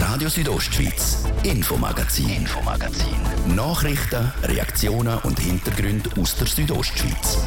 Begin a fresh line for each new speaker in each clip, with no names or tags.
Radio Südostschweiz, Infomagazin. Nachrichten, Reaktionen und Hintergründe aus der Südostschweiz.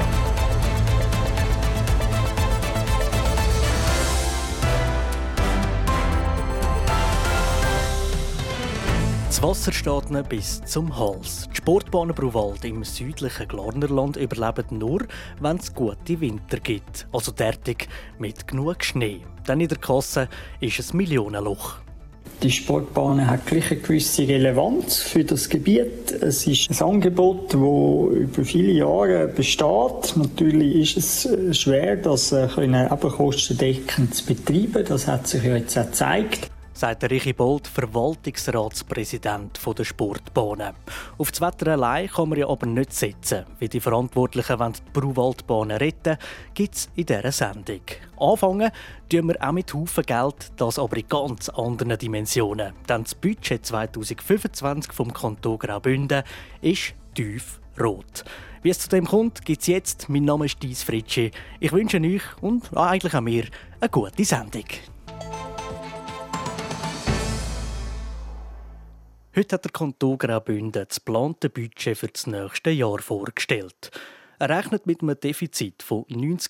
Das Wasser steht ihnen bis zum Hals. Die Sportbahnen Bruwald im südlichen Glarnerland überleben nur, wenn es gute Winter gibt. Also derartig mit genug Schnee. Dann in der Kasse ist ein Millionenloch.
Die Sportbahn hat gleich eine gewisse Relevanz für das Gebiet. Es ist ein Angebot, das über viele Jahre besteht. Natürlich ist es schwer, das kostendeckend zu betreiben. Das hat sich ja jetzt auch gezeigt.
Sagt Richie Bold, Verwaltungsratspräsident der Sportbahnen. Auf das Wetter allein kann man ja aber nicht setzen. Wie die Verantwortlichen die Bruwaldbahnen retten, gibt es in dieser Sendung. Anfangen tun wir auch mit Haufen Geld, das aber in ganz anderen Dimensionen. Denn das Budget 2025 vom Kanton Graubünden ist tiefrot. Wie es zu dem kommt, gibt es jetzt. Mein Name ist Dies Fritschi. Ich wünsche euch und eigentlich auch mir eine gute Sendung. Heute hat der Kanton Graubünden das geplante Budget für das nächste Jahr vorgestellt. Er rechnet mit einem Defizit von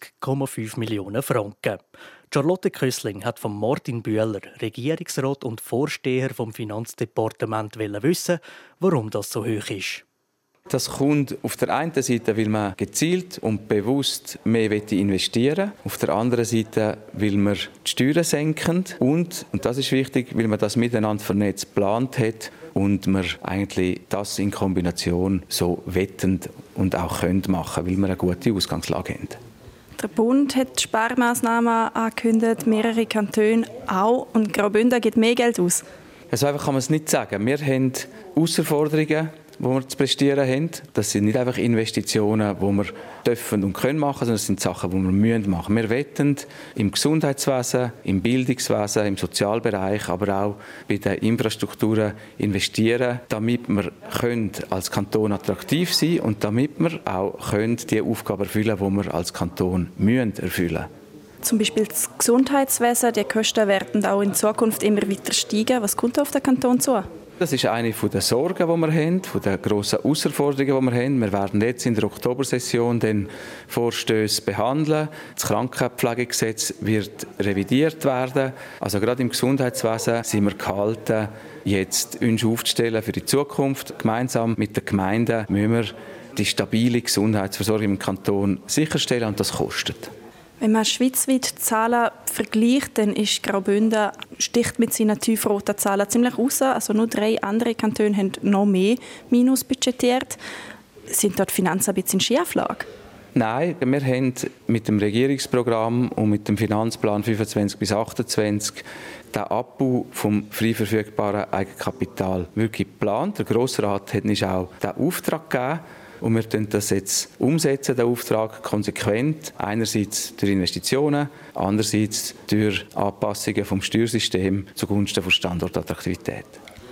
90,5 Millionen Franken. Charlotte Kössling hat von Martin Bühler, Regierungsrat und Vorsteher vom Finanzdepartement, wissen, warum das so hoch ist.
Das kommt auf der einen Seite, weil man gezielt und bewusst mehr investieren will. Auf der anderen Seite will man die Steuern senken. Und das ist wichtig, weil man das miteinander vernetzt geplant hat und man eigentlich das in Kombination so wettend und auch machen können, weil wir eine gute Ausgangslage haben.
Der Bund hat Sparmaßnahmen angekündigt, mehrere Kantone auch. Und Graubünden gibt mehr Geld aus.
Also einfach kann man es nicht sagen. Wir haben Herausforderungen, die wir zu prestieren haben. Das sind nicht einfach Investitionen, die wir dürfen und können machen, sondern das sind Sachen, die wir machen müssen. Wir wetten im Gesundheitswesen, im Bildungswesen, im Sozialbereich, aber auch bei den Infrastrukturen investieren, damit wir als Kanton attraktiv sein können und damit wir auch die Aufgaben erfüllen können, die wir als Kanton erfüllen müssen.
Zum Beispiel das Gesundheitswesen, die Kosten werden auch in Zukunft immer weiter steigen. Was kommt auf den Kanton zu?
Das ist eine der Sorgen, die wir haben, von den grossen Herausforderungen, die wir haben. Wir werden jetzt in der Oktobersession den Vorstöße behandeln. Das Krankenpflegegesetz wird revidiert werden. Also gerade im Gesundheitswesen sind wir gehalten, jetzt uns aufzustellen für die Zukunft. Gemeinsam mit den Gemeinden müssen wir die stabile Gesundheitsversorgung im Kanton sicherstellen und das kostet.
Wenn man schweizweit Zahlen vergleicht, dann ist Graubünden sticht mit seinen tiefroten Zahlen ziemlich raus. Also nur 3 andere Kantone haben noch mehr Minus budgetiert. Sind dort die Finanzen ein bisschen in Schieflage?
Nein, wir haben mit dem Regierungsprogramm und mit dem Finanzplan 25 bis 28 den Abbau vom frei verfügbaren Eigenkapital wirklich geplant. Der Grossrat hat uns auch den Auftrag gegeben. Und wir umsetzen das jetzt den Auftrag konsequent. Einerseits durch Investitionen, andererseits durch Anpassungen vom Steuersystem zugunsten der Standortattraktivität.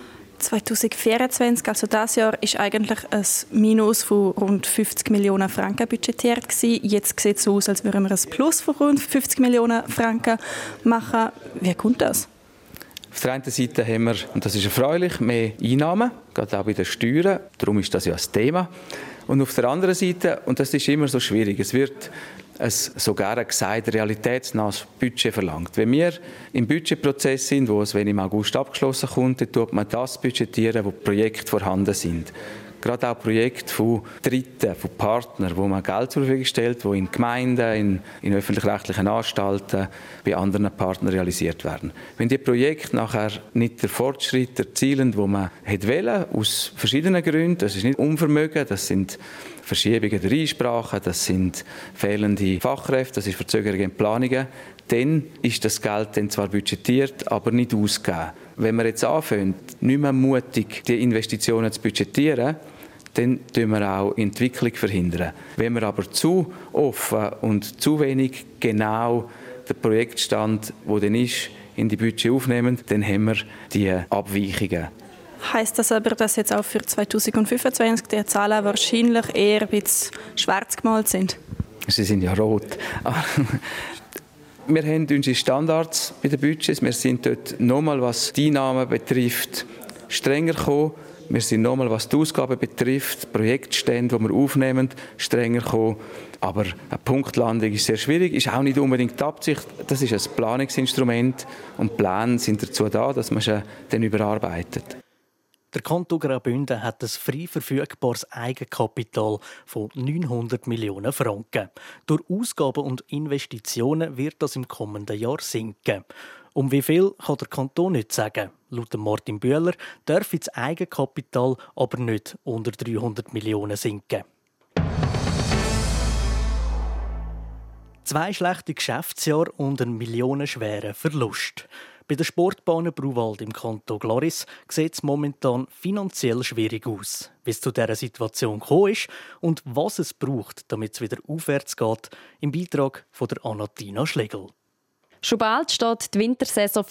2024, also dieses Jahr, ist eigentlich ein Minus von rund 50 Millionen Franken budgetiert gewesen. Jetzt sieht es aus, als würden wir ein Plus von rund 50 Millionen Franken machen. Wie kommt das?
Auf der einen Seite haben wir, und das ist erfreulich, mehr Einnahmen, gerade auch bei den Steuern. Darum ist das ja ein Thema. Und auf der anderen Seite, und das ist immer so schwierig, es wird sogar gesagt, realitätsnahes Budget verlangt. Wenn wir im Budgetprozess sind, wo es, wenn im August abgeschlossen kommt, dann tut man das budgetieren, wo Projekte vorhanden sind. Gerade auch Projekte von Dritten, von Partnern, wo man Geld zur Verfügung stellt, die in Gemeinden, in öffentlich-rechtlichen Anstalten, bei anderen Partnern realisiert werden. Wenn die Projekte nachher nicht den Fortschritt erzielen, den man wollte, aus verschiedenen Gründen, das ist nicht Unvermögen, das sind Verschiebungen der Einsprachen, das sind fehlende Fachkräfte, das ist Verzögerungen in Planungen, dann ist das Geld dann zwar budgetiert, aber nicht ausgegeben. Wenn wir jetzt anfangen, nicht mehr mutig die Investitionen zu budgetieren, dann verhindern wir auch Entwicklung verhindern. Wenn wir aber zu offen und zu wenig genau den Projektstand, der dann ist, in die Budget aufnehmen, dann haben wir die Abweichungen.
Heisst das aber, dass jetzt auch für 2025 die Zahlen wahrscheinlich eher ein bisschen schwarz gemalt sind?
Sie sind ja rot. Wir haben unsere Standards bei den Budgets. Wir sind dort nochmal, was die Einnahmen betrifft, strenger gekommen. Wir sind nochmal, was die Ausgaben betrifft, Projektstände, die wir aufnehmen, strenger gekommen. Aber eine Punktlandung ist sehr schwierig, ist auch nicht unbedingt die Absicht. Das ist ein Planungsinstrument und Pläne sind dazu da, dass man sie dann überarbeitet.
Der Kanton Graubünden hat ein frei verfügbares Eigenkapital von 900 Millionen Franken. Durch Ausgaben und Investitionen wird das im kommenden Jahr sinken. Um wie viel kann der Kanton nicht sagen. Laut Martin Bühler darf das Eigenkapital aber nicht unter 300 Millionen sinken. 2 schlechte Geschäftsjahre und einen millionenschweren Verlust. Bei der Sportbahn Bruwald im Kanton Glaris sieht es momentan finanziell schwierig aus. Wie es zu dieser Situation gekommen ist und was es braucht, damit es wieder aufwärts geht, im Beitrag von der Anatina Schlegel.
Schon bald steht die Wintersaison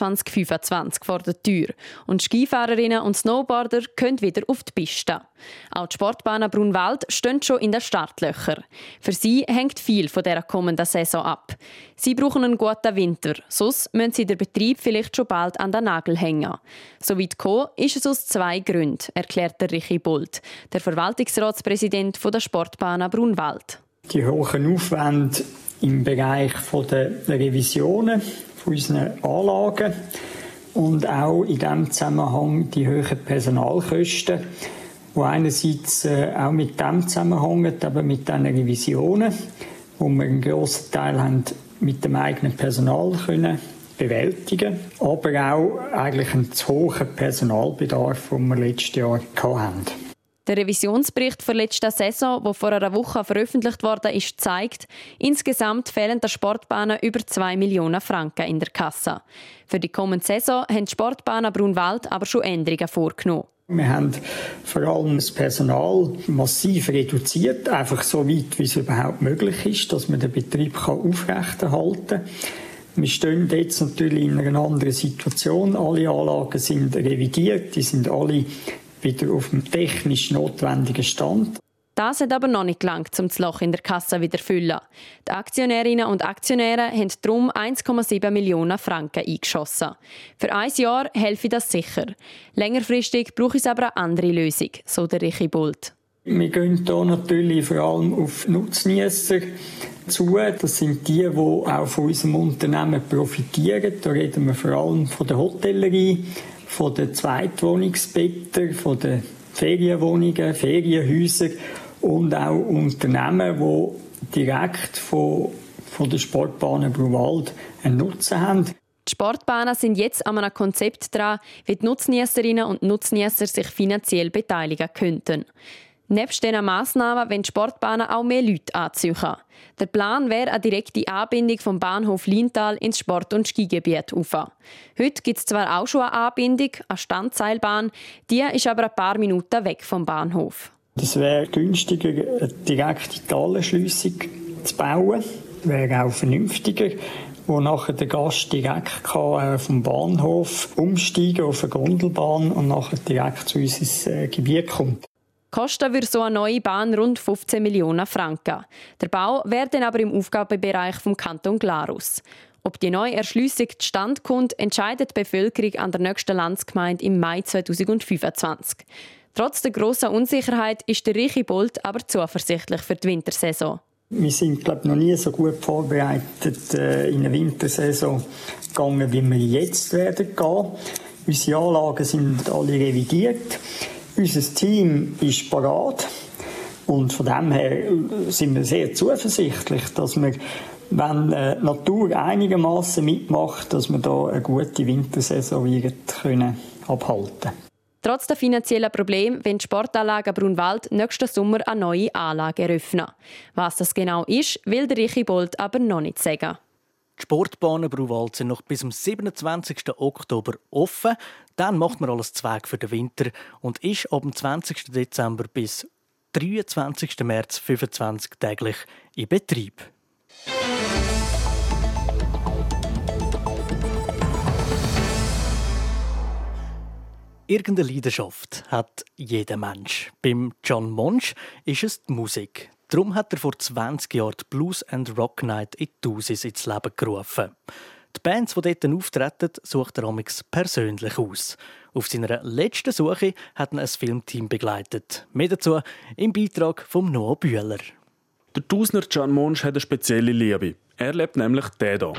24/25 vor der Tür und Skifahrerinnen und Snowboarder können wieder auf die Piste. Auch die Sportbahnen Brunwald stehen schon in den Startlöchern. Für sie hängt viel von dieser kommenden Saison ab. Sie brauchen einen guten Winter, sonst müssen sie den Betrieb vielleicht schon bald an den Nagel hängen. So weit gekommen ist es aus 2 Gründen, erklärt der Richie Bolt, der Verwaltungsratspräsident der Sportbahnen Brunwald.
Die hohen Aufwände im Bereich der Revisionen von unseren Anlagen und auch in diesem Zusammenhang die hohen Personalkosten, die einerseits auch mit dem zusammenhängen, aber mit diesen Revisionen, wo wir einen grossen Teil haben mit dem eigenen Personal können bewältigen, aber auch eigentlich einen zu hohen Personalbedarf, den wir letztes Jahr hatten.
Der Revisionsbericht der letzten Saison, der vor einer Woche veröffentlicht wurde, zeigt, insgesamt fehlen der Sportbahnen über 2 Millionen Franken in der Kasse. Für die kommende Saison haben die Sportbahnen Brunwald aber schon Änderungen vorgenommen.
Wir haben vor allem das Personal massiv reduziert, einfach so weit, wie es überhaupt möglich ist, dass man den Betrieb aufrechterhalten kann. Wir stehen jetzt natürlich in einer anderen Situation. Alle Anlagen sind revidiert, die sind alle wieder auf dem technisch notwendigen Stand.
Das hat aber noch nicht gelangt, um das Loch in der Kasse wieder zu füllen. Die Aktionärinnen und Aktionäre haben darum 1,7 Millionen Franken eingeschossen. Für 1 Jahr helfe das sicher. Längerfristig braucht es aber eine andere Lösung, so der Richie Bolt.
Wir gehen hier natürlich vor allem auf Nutzniesser zu. Das sind die auch von unserem Unternehmen profitieren. Da reden wir vor allem von der Hotellerie, von den Zweitwohnungsbetten, von den Ferienwohnungen, Ferienhäusern und auch Unternehmen, die direkt von der Sportbahn Bruwald einen Nutzen haben.
Die Sportbahnen sind jetzt an einem Konzept dran, wie die Nutzniesserinnen und Nutzniesser sich finanziell beteiligen könnten. Nebst diesen Massnahmen wollen die Sportbahnen auch mehr Leute anziehen. Der Plan wäre eine direkte Anbindung vom Bahnhof Liental ins Sport- und Skigebiet rauf. Heute gibt es zwar auch schon eine Anbindung, eine Standseilbahn, die ist aber ein paar Minuten weg vom Bahnhof.
Es wäre günstiger, eine direkte Talanschliessung zu bauen. Das wäre auch vernünftiger, wo nachher der Gast direkt vom Bahnhof umsteigen auf eine Gondelbahn und nachher direkt zu uns ins Gebiet kommt.
Kosten würde so eine neue Bahn rund 15 Millionen Franken. Der Bau wäre dann aber im Aufgabenbereich vom Kanton Glarus. Ob die neue Erschliessung zustande kommt, entscheidet die Bevölkerung an der nächsten Landsgemeinde im Mai 2025. Trotz der grossen Unsicherheit ist der Richie Bolt aber zuversichtlich für die Wintersaison.
Wir sind, glaube ich, noch nie so gut vorbereitet in eine Wintersaison gegangen, wie wir jetzt werden gehen. Unsere Anlagen sind alle revidiert. Unser Team ist parat und von dem her sind wir sehr zuversichtlich, dass wir, wenn die Natur einigermaßen mitmacht, dass wir da eine gute Wintersaison abhalten können.
Trotz der finanziellen Probleme wollen die Sportanlagen Brunwald nächsten Sommer eine neue Anlage eröffnen. Was das genau ist, will der Richie Bolt aber noch nicht sagen.
Die Sportbahnen Bruwald sind noch bis zum 27. Oktober offen. Dann macht man alles zweig für den Winter und ist ab dem 20. Dezember bis 23. März 25 täglich in Betrieb. Irgendeine Leidenschaft hat jeder Mensch. Beim John Monsch ist es die Musik. Darum hat er vor 20 Jahren die Blues and Rock Night in Thusis ins Leben gerufen. Die Bands, die dort auftreten, sucht er amigs persönlich aus. Auf seiner letzten Suche hat er ein Filmteam begleitet. Mehr dazu im Beitrag von Noah Bühler.
Der Thusner Can Monsch hat eine spezielle Liebe. Er lebt nämlich den hier.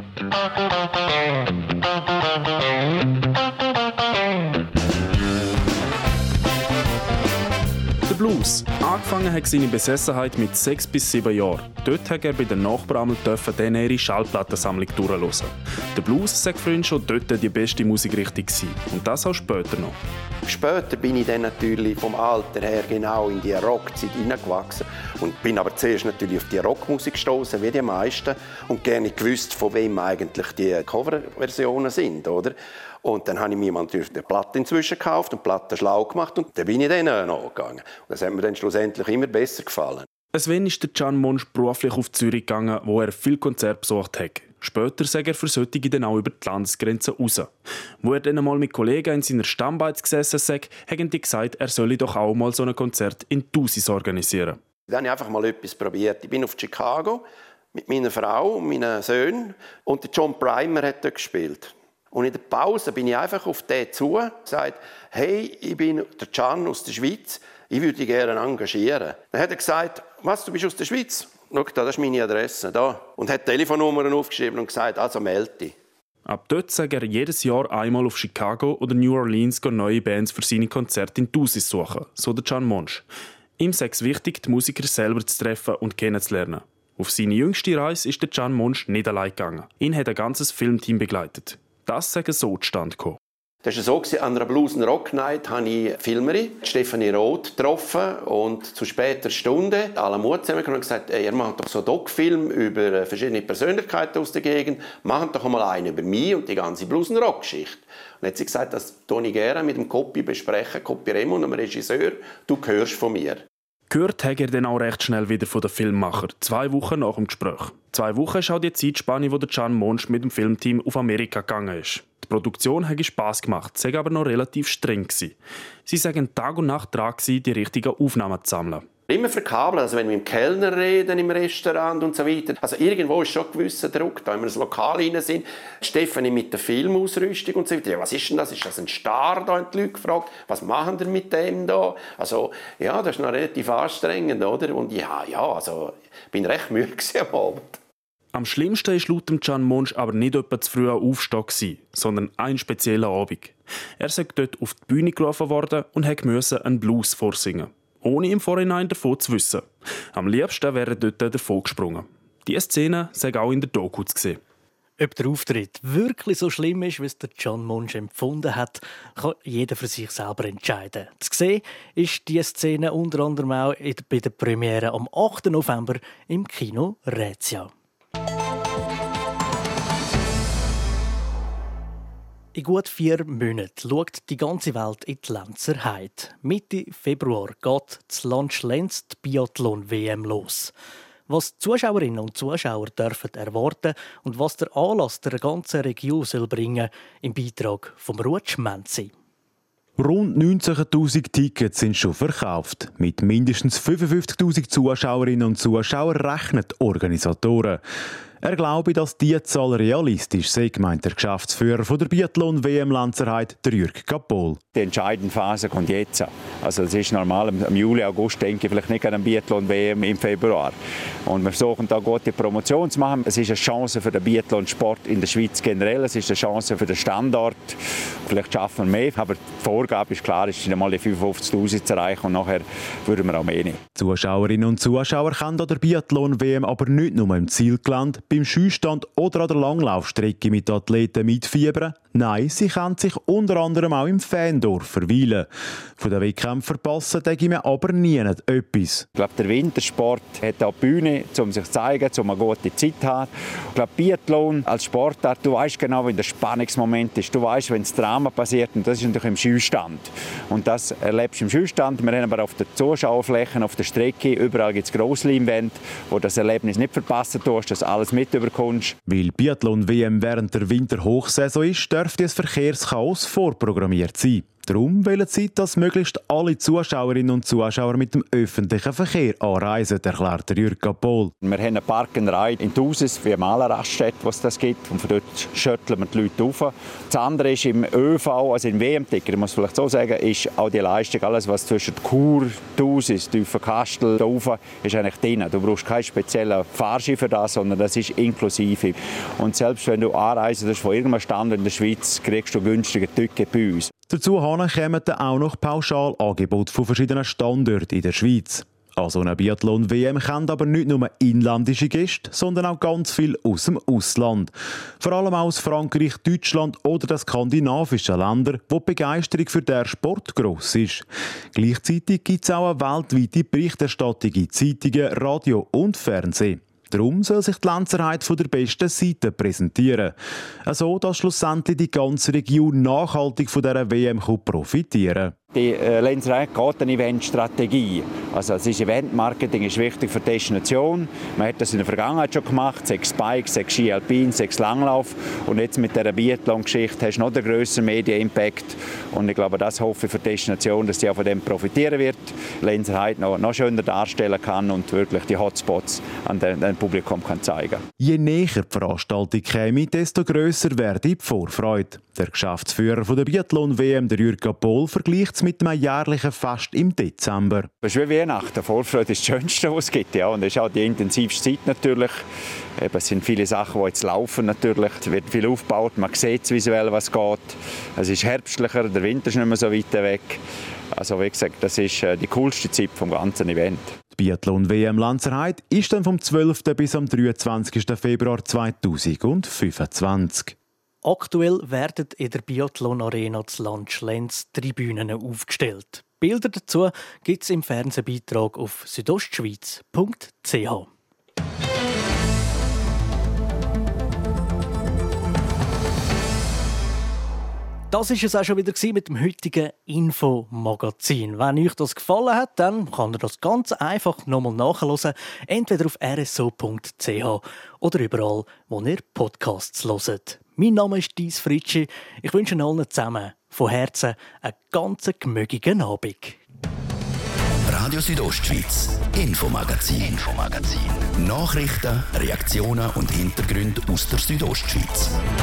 Der Blues. Angefangen hat seine Besessenheit mit 6 bis 7 Jahren. Dort hat er bei den Nachbarn dann ihre Schallplattensammlung durchhören. Der Blues sei für ihn schon dort die beste Musikrichtung gewesen. Und das auch später noch.
Später bin ich dann natürlich vom Alter her genau in die Rockzeit hineingewachsen und bin aber zuerst natürlich auf die Rockmusik gestoßen, wie die meisten, und gerne gewusst, von wem eigentlich die Coverversionen sind, oder? Und dann habe ich mir natürlich eine Platte inzwischen gekauft und die Platte schlau gemacht und dann bin ich dann nachgegangen. Und das hat mir dann schlussendlich immer besser gefallen. Sven ist der Can Monsch beruflich auf Zürich gegangen, wo er viele Konzerte besucht hat. Später sei er für solche dann auch über die Landesgrenzen raus. Wo er dann einmal mit Kollegen in seiner Stammbeiz gesessen sei, haben die gesagt, er solle doch auch mal so ein Konzert in Thusis organisieren. Dann habe ich einfach mal etwas probiert. Ich bin auf Chicago mit meiner Frau und meinen Söhnen und der John Primer hat dort gespielt. Und in der Pause bin ich einfach auf den zu und gesagt, hey, ich bin der Can aus der Schweiz, ich würde dich gerne engagieren. Dann hat er gesagt, was, du bist aus der Schweiz? Schau, das ist meine Adresse. Da. Und hat Telefonnummern aufgeschrieben und gesagt, also melde dich.
Ab dort sei er jedes Jahr einmal auf Chicago oder New Orleans neue Bands für seine Konzerte in Thusis suchen, so der Can Monsch. Ihm sei es wichtig, die Musiker selber zu treffen und kennenzulernen. Auf seine jüngste Reise ist der Can Monsch nicht allein gegangen. Ihn hat ein ganzes Filmteam begleitet. Das sei so zustande gekommen.
Das war so, an einer Blues and Rock Night habe ich Filmerin, Stefanie Roth, getroffen und zu später Stunde alle Mut zusammengenommen und gesagt, ihr macht doch so einen Doc-Film über verschiedene Persönlichkeiten aus der Gegend, macht doch einmal einen über mich und die ganze Blues and Rock-Geschichte. Und dann hat sie gesagt, das tue ich gerne mit dem Copy besprechen, Copy Remo, einem Regisseur, du hörst von mir.
Gehört hat er dann auch recht schnell wieder von den Filmemachern, 2 Wochen nach dem Gespräch. 2 Wochen ist auch die Zeitspanne, wo der Can Monsch mit dem Filmteam auf Amerika gegangen ist. Die Produktion hat Spass gemacht, sei aber noch relativ streng gewesen. Sie sagen Tag und Nacht dran gewesen, die richtigen Aufnahmen zu sammeln.
Immer verkabeln, also wenn wir mit dem Kellner reden, im Restaurant und so weiter. Also irgendwo ist schon ein gewisser Druck, da wenn wir ins Lokal rein sind. Stefanie mit der Filmausrüstung und so weiter. Ja, was ist denn das? Ist das ein Star? Da haben die Leute gefragt. Was machen wir mit dem da? Also, ja, das ist noch relativ anstrengend, oder? Und also, ich bin recht müde am Abend.
Am schlimmsten war laut dem Can Monsch aber nicht etwa zu früh aufstehen, sondern ein spezieller Abend. Er sei dort auf die Bühne gerufen worden und musste einen Blues vorsingen, ohne im Vorhinein davon zu wissen. Am liebsten wäre er dort davon gesprungen. Diese Szene sei auch in der Doku zu sehen.
Ob der Auftritt wirklich so schlimm ist, wie es der Can Monsch empfunden hat, kann jeder für sich selber entscheiden. Zu sehen ist diese Szene unter anderem auch bei der Premiere am 8. November im Kino Rätia. In gut 4 Monaten schaut die ganze Welt in die Lenzer Heide. Mitte Februar geht das Lunch Lenz die Biathlon-WM los. Was die Zuschauerinnen und Zuschauer dürfen erwarten und was der Anlass der ganzen Region soll bringen, im Beitrag von Ruth Menzi.
Rund 19.000 Tickets sind schon verkauft. Mit mindestens 55.000 Zuschauerinnen und Zuschauern rechnen die Organisatoren. Er glaube, dass diese Zahl realistisch sei, meint der Geschäftsführer von der Biathlon-WM Lenzerheide, Jürg Kapol.
Die entscheidende Phase kommt jetzt. Also es ist normal, im Juli, August denke ich vielleicht nicht an eine Biathlon-WM im Februar. Und wir versuchen da gute Promotion zu machen. Es ist eine Chance für den Biathlon-Sport in der Schweiz generell. Es ist eine Chance für den Standort. Vielleicht schaffen wir mehr, aber die Vorgabe ist klar, es ist einmal die 55.000 zu erreichen und nachher würden wir auch mehr nehmen.
Zuschauerinnen und Zuschauer können an der Biathlon-WM aber nicht nur im Zielgelände, beim Schießstand oder an der Langlaufstrecke mit Athleten mitfiebern. Nein, sie können sich unter anderem auch im Fandorf verweilen. Von den Wettkämpfen verpassen, denke ich mir aber nie etwas.
Ich glaube, der Wintersport hat auch die Bühne, um sich zu zeigen, um eine gute Zeit zu haben. Ich glaube, Biathlon als Sportart, du weißt genau, wenn der Spannungsmoment ist. Du weißt, wenn das Drama passiert, und das ist natürlich im Schießstand. Und das erlebst du im Schießstand. Wir haben aber auf den Zuschauerflächen, auf der Strecke, überall gibt es Grossleinwände, wo das Erlebnis nicht verpassen tust, dass alles mit überkommst.
Weil Biathlon-WM während der Winterhochsaison ist, dürfte das Verkehrschaos vorprogrammiert sein. Darum wollen sie, dass möglichst alle Zuschauerinnen und Zuschauer mit dem öffentlichen Verkehr anreisen, erklärt Jürg Gapol.
Wir haben einen Park and Ride in Thusis, wie eine Raststätte, was das gibt. Und von dort schütteln wir die Leute rauf. Das andere ist im ÖV, also im WM-Ticket, ich muss vielleicht so sagen, ist auch die Leistung, alles was zwischen Chur, Thusis, Tüfenkastel, rauf, ist eigentlich drin. Du brauchst keinen speziellen Fahrschein für das, sondern das ist inklusive. Und selbst wenn du anreisen von irgendeinem Stand in der Schweiz, kriegst du günstige Tickets bei uns.
Dazu kommen dann auch noch Pauschalangebote von verschiedenen Standorten in der Schweiz. Also eine Biathlon-WM kennt aber nicht nur inländische Gäste, sondern auch ganz viel aus dem Ausland. Vor allem aus Frankreich, Deutschland oder den skandinavischen Ländern, wo die Begeisterung für den Sport gross ist. Gleichzeitig gibt es auch eine weltweite Berichterstattung in Zeitungen, Radio und Fernsehen. Darum soll sich die Lenzerheide von der besten Seite präsentieren. So, dass schlussendlich die ganze Region nachhaltig von dieser WM profitieren kann.
Die Lenzerheide geht eine Eventstrategie. Also das Eventmarketing ist wichtig für die Destination. Man hat das in der Vergangenheit schon gemacht, 6 Bikes, 6 Ski Alpin, 6 Langlauf. Und jetzt mit dieser Biathlon-Geschichte hast du noch den grösseren Medien-Impact. Und ich glaube, das hoffe ich für die Destination, dass sie auch von dem profitieren wird. Lenzerheide noch schöner darstellen kann und wirklich die Hotspots an dem Publikum kann zeigen.
Je näher die Veranstaltung käme, desto grösser wäre die Vorfreude. Der Geschäftsführer der Biathlon-WM, Jürg Gapol, vergleicht es mit einem jährlichen Fest im Dezember.
Das ist wie Weihnachten. Vorfreude ist das Schönste, was es gibt. Ja. Und das ist auch die intensivste Zeit natürlich. Es sind viele Sachen, die jetzt laufen natürlich. Es wird viel aufgebaut, man sieht visuell, was geht. Es ist herbstlicher, der Winter ist nicht mehr so weit weg. Also wie gesagt, das ist die coolste Zeit vom ganzen Event.
Die Biathlon-WM Lenzerheide ist dann vom 12. bis am 23. Februar 2025.
Aktuell werden in der Biathlon-Arena zu Landschlenz Tribünen aufgestellt. Bilder dazu gibt es im Fernsehbeitrag auf südostschweiz.ch. Das war es auch schon wieder mit dem heutigen Infomagazin. Wenn euch das gefallen hat, dann kann ihr das ganz einfach nochmal nachhören. Entweder auf rso.ch oder überall, wo ihr Podcasts hört. Mein Name ist Dies Fritschi. Ich wünsche allen zusammen von Herzen einen ganz gemögigen Abend.
Radio Südostschweiz, Infomagazin. Nachrichten, Reaktionen und Hintergründe aus der Südostschweiz.